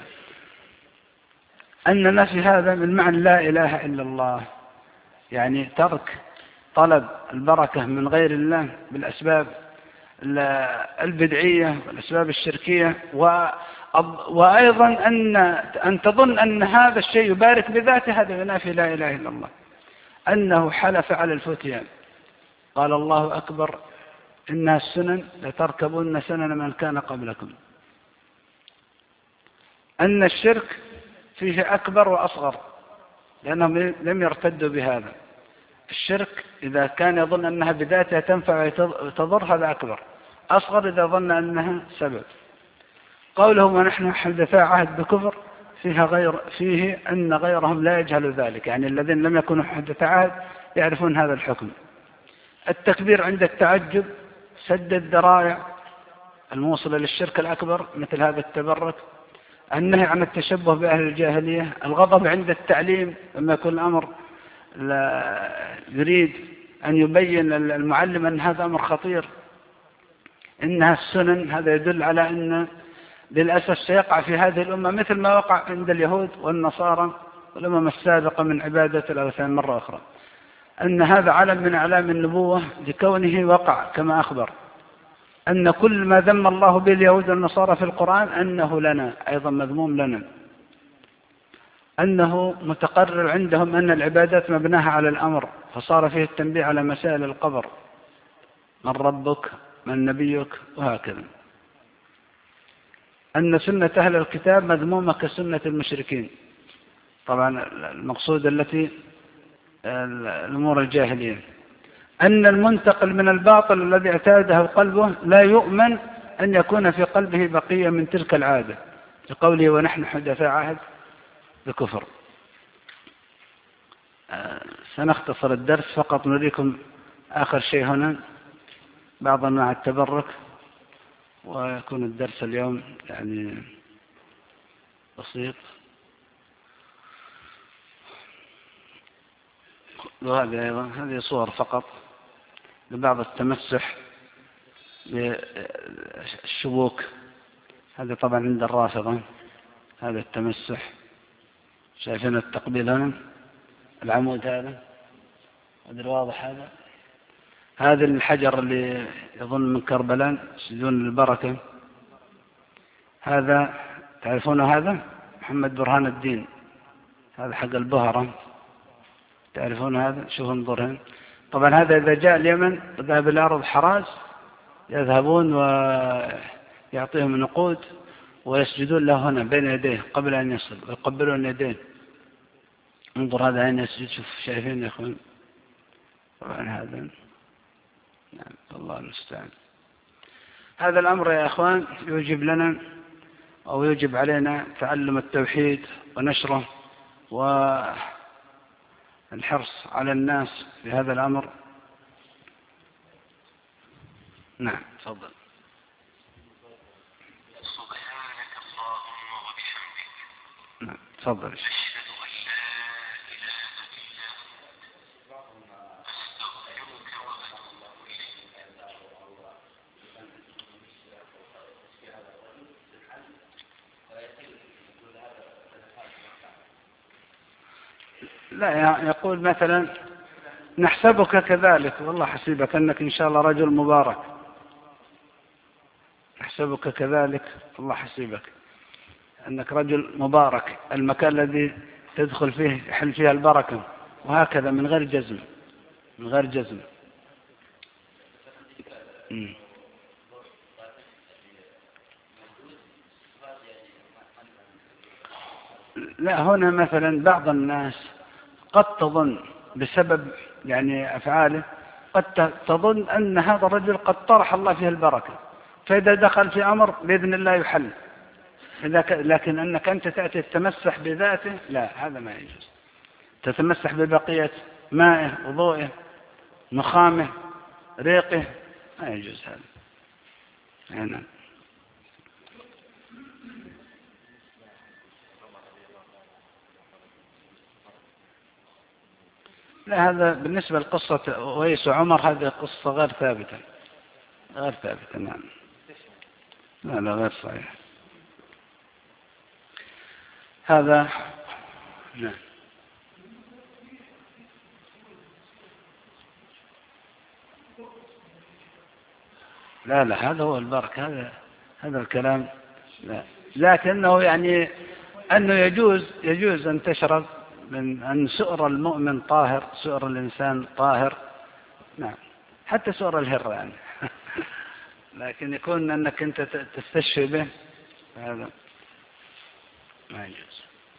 أن نفي هذا من معنى لا إله إلا الله، يعني ترك طلب البركة من غير الله بالأسباب البدعية والأسباب الشركية، وأيضا أن أن تظن أن هذا الشيء يبارك بذاته، هذا ينافي لا إله إلا الله. أنه حلف على الفتيان، قال الله أكبر، إنها السنن، لتركبون سنن من كان قبلكم. أن الشرك فيه أكبر وأصغر، لأنهم لم يرتدوا بهذا. الشرك إذا كان يظن أنها بذاتها تنفع وتضر هذا أكبر، أصغر إذا ظن أنها سبب. قوله ونحن حدثاء عهد بكفر فيها غير فيه أن غيرهم لا يجهل ذلك، يعني الذين لم يكونوا حدثاء عهد يعرفون هذا الحكم. التكبير عند التعجب، سد الذرائع الموصلة للشرك الأكبر مثل هذا التبرك، النهي عن التشبه بأهل الجاهلية، الغضب عند التعليم لما يكون الأمر لا يريد أن يبين المعلم أن هذا أمر خطير. إنها السنن، هذا يدل على أن للأسف سيقع في هذه الأمة مثل ما وقع عند اليهود والنصارى والأمم السابقة من عبادة الأوثان مرة أخرى، أن هذا علم من أعلام النبوة لكونه وقع كما أخبر. أن كل ما ذم الله به اليهود والنصارى في القرآن أنه لنا أيضا مذموم لنا. أنه متقرر عندهم أن العبادات مبناها على الأمر، فصار فيه التنبيه على مسائل القبر، من ربك، من نبيك، وهكذا. أن سنة أهل الكتاب مذمومة كسنة المشركين، طبعا المقصود التي الأمور الجاهلية. أن المنتقل من الباطل الذي اعتاده قلبه لا يؤمن أن يكون في قلبه بقية من تلك العادة، لقوله ونحن حدثاء عهد بكفر. سنختصر الدرس، فقط نريكم آخر شيء هنا بعض أنواع التبرك، ويكون الدرس اليوم يعني بسيط. وهذه أيضا هذه صور فقط لبعض التمسح بالشبوك، هذا طبعا عند الرافضة، هذا التمسح. شايفين التقبيل هنا، العمود هذا، هذا واضح، هذا هذا الحجر اللي يظن من كربلاء يسجدون للبركة، هذا تعرفون هذا؟ محمد برهان الدين، هذا حق البهرة، تعرفون هذا؟ شوفوا انظرهم. طبعا هذا إذا جاء اليمن وذهب إلى أرض حراز يذهبون ويعطيهم نقود ويسجدون له هنا بين يديه قبل أن يصل ويقبلون يديه. انظر هذا أين يسجد، شوف شايفين يا أخوان؟ طبعا هذا نعم الله المستعان. هذا الأمر يا أخوان يوجب لنا أو يوجب علينا تعلم التوحيد ونشره والحرص على الناس في هذا الأمر. نعم تفضل. سبحانك اللهم وبحمدك نعم تفضل. أشهد أن لا إله إلا أنت أستغفرك وأتوب إليك. لا يقول مثلا نحسبك كذلك، والله حسيبك أنك إن شاء الله رجل مبارك، نحسبك كذلك الله حسيبك أنك رجل مبارك، المكان الذي تدخل فيه يحل فيها البركة، وهكذا من غير جزم، من غير جزم. م. لا هنا مثلا بعض الناس قد تظن بسبب يعني أفعاله قد تظن أن هذا الرجل قد طرح الله فيه البركة، فإذا دخل في أمر بإذن الله يحل، لكن أنك أنت تأتي تتمسح بذاته لا، هذا ما يجوز. تتمسح ببقية مائه وضوئه نخامه ريقه، ما يجوز هذا. هنا لا، هذا بالنسبة لقصة ويس وعمر هذه قصة غير ثابتة، غير ثابتة. نعم لا لا غير صحيح هذا. نعم لا لا هذا هو البركة، هذا هذا الكلام لا، لكنه يعني أنه يجوز يجوز أن تشرب من أن سؤر المؤمن طاهر، سؤر الإنسان طاهر. نعم حتى سؤر الهرة يعني لكن يكون أنك أنت تستشفي به هذا ما يجوز.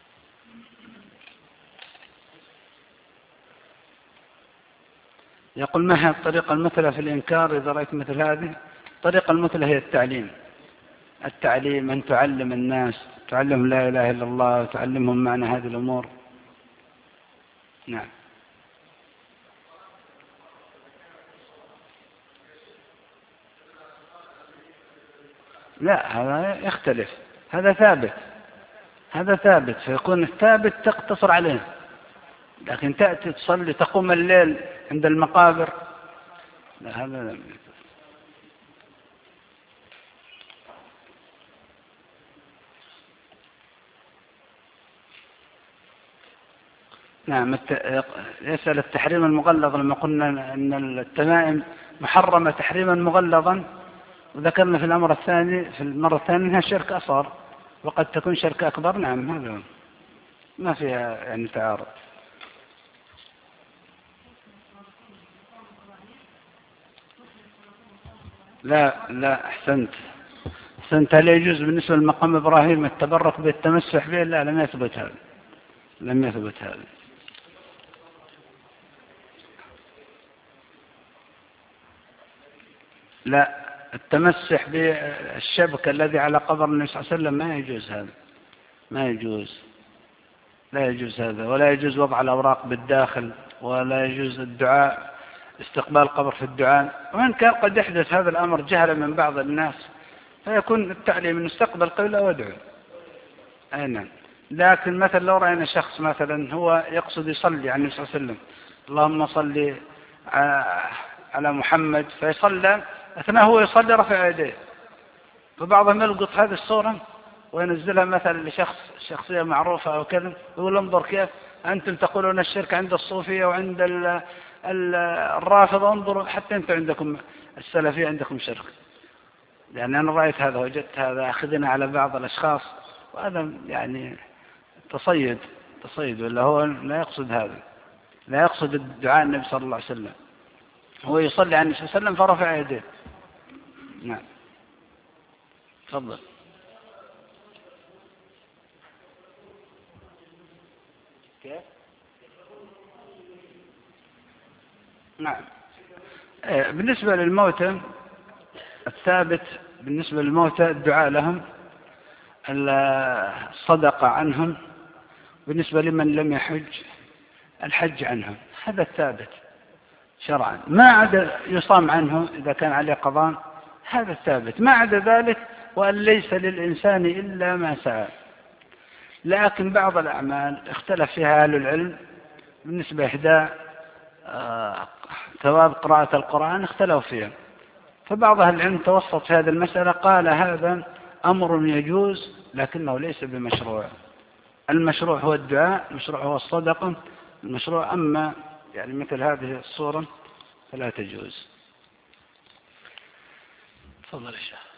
يقول ما هي الطريقة المثلى في الإنكار إذا رأيت مثل هذه؟ الطريقة المثلى هي التعليم، التعليم أن تعلم الناس، تعلم لا إله إلا الله وتعلمهم معنى هذه الأمور. نعم لا هذا يختلف، هذا ثابت، هذا ثابت، فيكون الثابت تقتصر عليه، لكن تأتي تصلي تقوم الليل عند المقابر لا، هذا لا. نعم يسأل التحريم المغلظ، لما قلنا أن التمائم محرمة تحريما مغلظا، وذكرنا في الأمر الثاني في المرة الثانية أنها شرك أصغر وقد تكون شرك أكبر. نعم هذا ما فيها يعني تعارض. لا لا أحسنت أحسنت هل يجوز بالنسبة لمقام إبراهيم التبرك بالتمسح به؟ لا لم يثبت هذا، لم يثبت هذا. لا التمسح بالشبك الذي على قبر النبي صلى الله عليه وسلم ما يجوز، هذا ما يجوز، لا يجوز هذا، ولا يجوز وضع الأوراق بالداخل، ولا يجوز الدعاء استقبال القبر في الدعاء. وإن كان قد يحدث هذا الأمر جهلا من بعض الناس فيكون التعليم أن استقبل قبله وادعو. أي نعم، لكن مثلا لو رأينا شخص مثلا هو يقصد يصلي عن النبي صلى الله عليه وسلم اللهم صل على محمد، فيصلى أثناء هو يصلي رفع يديه، فبعضهم يلقط هذه الصورة وينزلها مثلا لشخص شخصية معروفة أو كذا، يقول انظر كيف أنتم تقولون الشرك عند الصوفية وعند الرافضة، انظروا حتى أنتم عندكم السلفية عندكم شرك. يعني أنا رأيت هذا وجدت هذا أخذنا على بعض الأشخاص وهذا يعني تصيد تصيد ولا هو لا يقصد هذا، لا يقصد الدعاء النبي صلى الله عليه وسلم، هو يصلي على النبي صلى الله عليه وسلم فرفع يديه. نعم تفضل. كيف؟ نعم. بالنسبة للموتى الثابت بالنسبة للموتى الدعاء لهم، الصدقة عنهم، بالنسبة لمن لم يحج الحج عنهم، هذا الثابت شرعا. ما عدا يصام عنه إذا كان عليه قضاء، هذا الثابت. ما عدا ذلك وأن ليس للإنسان إلا ما سعى. لكن بعض الأعمال اختلف فيها أهل العلم بالنسبة إهداء ثواب قراءة القرآن اختلفوا فيها، فبعض أهل العلم توسط في هذه المسألة، قال هذا أمر يجوز لكنه ليس بمشروع. المشروع هو الدعاء، المشروع هو الصدقة، المشروع أما يعني مثل هذه الصورة فلا تجوز. تفضل يا شيخ.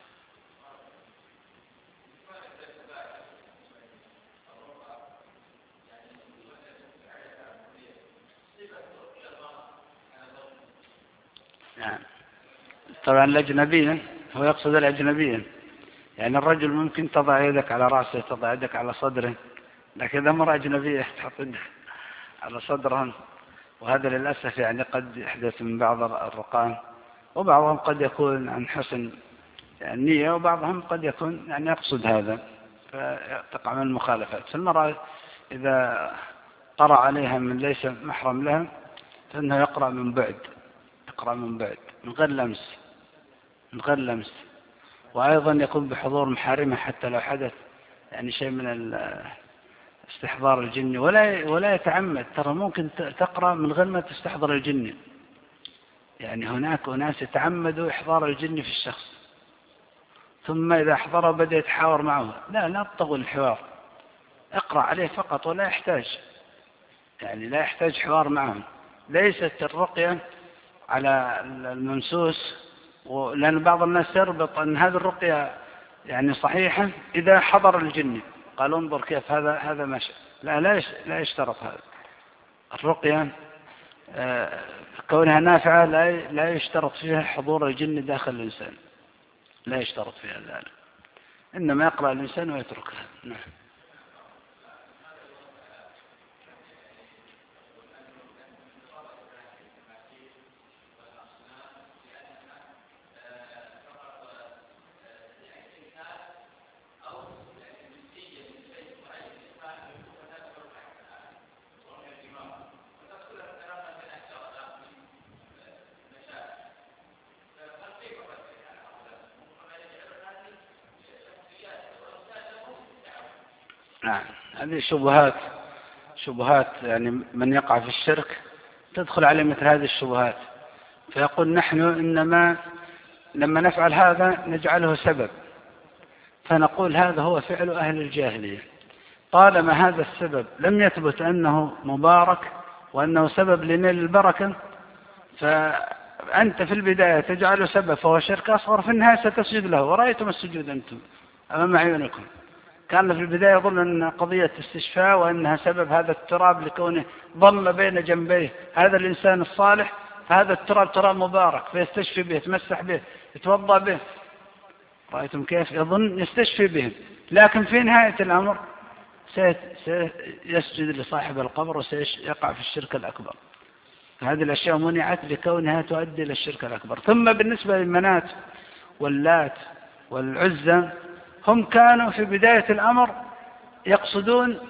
نعم. طبعا الأجنبية هو يقصد الأجنبية، يعني الرجل ممكن تضع يدك على رأسه، تضع يدك على صدره، لكن إذا امرأة أجنبية تحط يدك على صدرها، وهذا للأسف يعني قد يحدث من بعض الرقان، وبعضهم قد يكون عن حسن يعني نية، وبعضهم قد يكون يعني يقصد هذا، فتقع من المخالفات. فالمرأة إذا قرأ عليها من ليس محرم لها فإنه يقرأ من بعد، يقرأ من بعد من غير لمس، من غير لمس، وأيضا يكون بحضور محارمة حتى لو حدث يعني شيء من استحضار الجن، ولا ولا يتعمد. ترى ممكن تقرأ من غير ما تستحضر الجن، يعني هناك ناس يتعمدوا إحضار الجن في الشخص، ثم إذا أحضره بدأ يتحاور معه. لا لا تطول الحوار، اقرأ عليه فقط ولا يحتاج يعني لا يحتاج حوار معهم. ليست الرقية على الممسوس، لأن بعض الناس يربط أن هذه الرقية يعني صحيحة إذا حضر الجن، قال انظر كيف هذا هذا ماشي. لا لا لا يشترط هذا. الرقية آه كونها نافعة لا لا يشترط فيها حضور الجن داخل الإنسان، لا يشترط فيها ذلك، إنما يقرأ الإنسان ويتركها. نعم. نعم. هذه شبهات شبهات يعني من يقع في الشرك تدخل عليه مثل هذه الشبهات، فيقول نحن إنما لما نفعل هذا نجعله سبب، فنقول هذا هو فعل أهل الجاهلية. طالما هذا السبب لم يثبت أنه مبارك وأنه سبب لنيل البركة، فأنت في البداية تجعله سبب فهو شرك أصغر، في النهاية ستسجد له، ورأيتم السجود أنتم أمام عيونكم. كان في البداية يظن أن قضية استشفاء وأنها سبب هذا التراب لكونه ظل بين جنبيه هذا الإنسان الصالح، فهذا التراب تراب مبارك فيستشفي به، يتمسح به، يتوضأ به. رأيتم كيف يظن يستشفي بهم، لكن في نهاية الأمر سيسجد لصاحب القبر وسيقع في الشرك الأكبر. هذه الأشياء منعت لكونها تؤدي إلى الشرك الأكبر. ثم بالنسبة للمنات واللات والعزى، هم كانوا في بداية الأمر يقصدون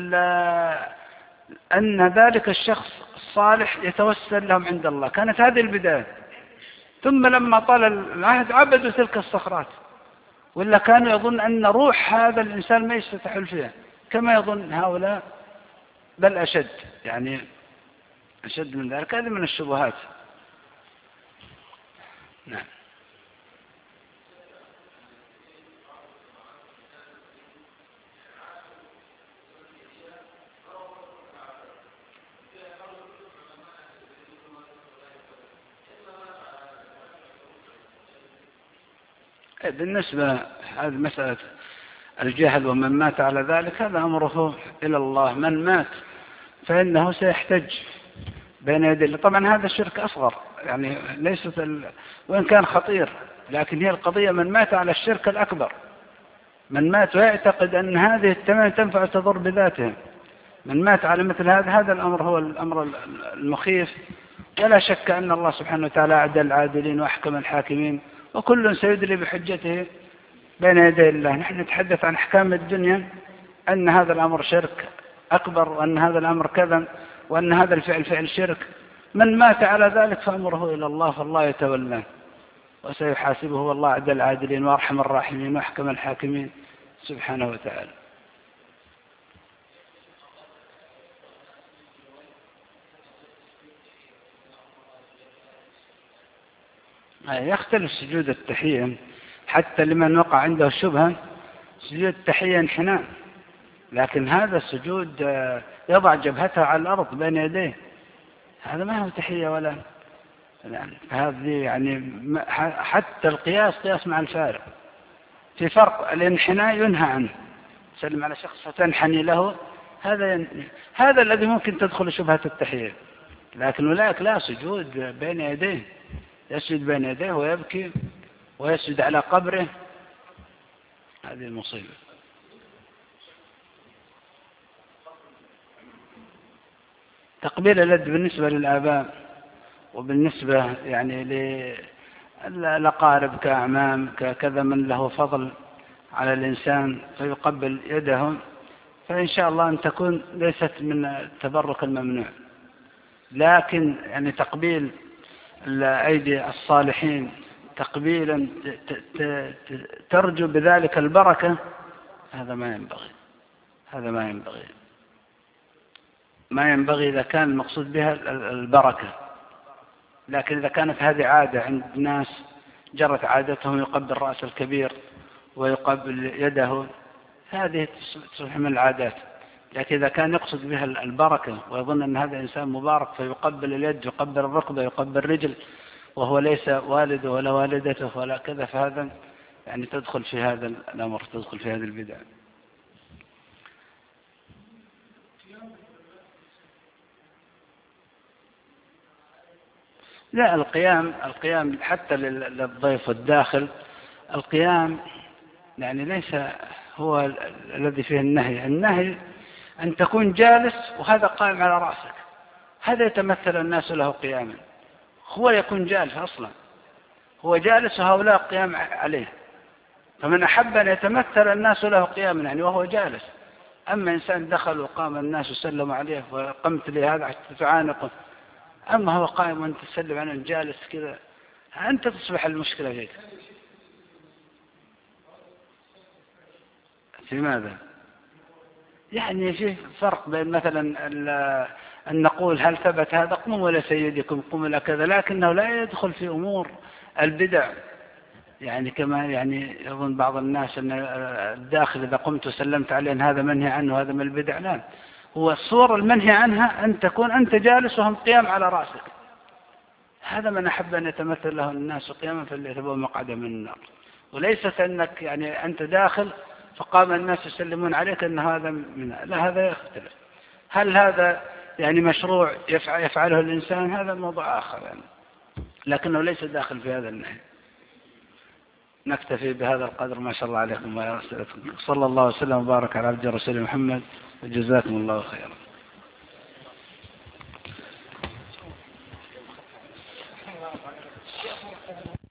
أن ذلك الشخص الصالح يتوسل لهم عند الله، كانت هذه البداية. ثم لما طال العهد عبدوا تلك الصخرات، ولا كانوا يظن أن روح هذا الإنسان ما يستحل فيها كما يظن هؤلاء، بل أشد يعني أشد من ذلك. هذه من الشبهات. نعم. بالنسبة هذه مسألة الجهل ومن مات على ذلك هذا أمره إلى الله. من مات فإنه سيحتج بين يدي الله. طبعا هذا الشرك أصغر، يعني ليست ال... وإن كان خطير، لكن هي القضية من مات على الشرك الأكبر، من مات ويعتقد أن هذه التمام تنفع تضر بذاتها، من مات على مثل هذا هذا الأمر هو الأمر المخيف. ولا شك أن الله سبحانه وتعالى أعدل العادلين وأحكم الحاكمين، وكل سيدلي بحجته بين يدي الله. نحن نتحدث عن أحكام الدنيا، أن هذا الأمر شرك أكبر، وأن هذا الأمر كذا، وأن هذا الفعل فعل شرك. من مات على ذلك فأمره إلى الله، فالله يتولاه وسيحاسبه، والله أعدل العادلين وأرحم الراحمين وأحكم الحاكمين سبحانه وتعالى. يختلف سجود التحية حتى لمن وقع عنده الشبهة. سجود التحية انحناء، لكن هذا السجود يضع جبهته على الأرض بين يديه، هذا ما هو تحية ولا يعني. هذه يعني حتى القياس قياس مع الفارق. في فرق، الانحناء ينهى عنه، سلم على شخص فتنحني له، هذا ين... هذا الذي ممكن تدخل شبهة التحية. لكن أولئك لا، سجود بين يديه، يسجد بين يديه ويبكي ويسجد على قبره، هذه المصيبة. تقبيل اليد بالنسبة للآباء وبالنسبة يعني للأقارب كأعمام كذا من له فضل على الإنسان فيقبل يدهم، فإن شاء الله أن تكون ليست من التبرك الممنوع. لكن يعني تقبيل أيدي الصالحين تقبيلا ترجو بذلك البركة، هذا ما ينبغي، هذا ما ينبغي ما ينبغي إذا كان المقصود بها البركة. لكن إذا كانت هذه عادة عند الناس جرت عادتهم يقبل رأس الكبير ويقبل يده، هذه تصبح من العادات. لكن إذا كان يقصد بها البركة ويظن أن هذا إنسان مبارك فيقبل اليد، يقبل الركبة، يقبل الرجل، وهو ليس والده ولا والدته ولا كذا، فهذا يعني تدخل في هذا الأمر، تدخل في هذه البدع. لا، القيام القيام حتى للضيف الداخل، القيام يعني ليس هو الذي فيه النهي. النهي أن تكون جالس وهذا قائم على رأسك، هذا يتمثل الناس له قياما. هو يكون جالس أصلا، هو جالس وهؤلاء قيام عليه، فمن أحب أن يتمثل الناس له قياما يعني وهو جالس. أما إنسان دخل وقام الناس وسلم عليه وقمت لهذا حتى تعانقه، أما هو قائم وأنت تسلم على الجالس كذا، أنت تصبح المشكلة فيك. في ماذا؟ يعني في فرق بين مثلا أن نقول هل ثبت هذا قوموا إلى سيدكم قوموا إلى كذا، لكنه لا يدخل في أمور البدع. يعني كما يعني يظن بعض الناس أن الداخل إذا قمت وسلمت عليه أن هذا منهي عنه وهذا من البدع، لا، هو الصور المنهي عنها أن تكون أنت جالس وهم قيام على رأسك، هذا من أحب أن يتمثل له الناس قياما فليتبوأ مقعده من النار. وليست أنك يعني أنت داخل فقام الناس يسلمون عليك أن هذا من، لا، هذا يختلف. هل هذا يعني مشروع يفعل يفعله الإنسان؟ هذا موضوع آخر يعني، لكنه ليس داخل في هذا النهي. نكتفي بهذا القدر، ما شاء الله عليكم وعلى رسولكم. صلى الله وسلم وبارك على عبد رسول محمد، وجزاكم الله خيرا.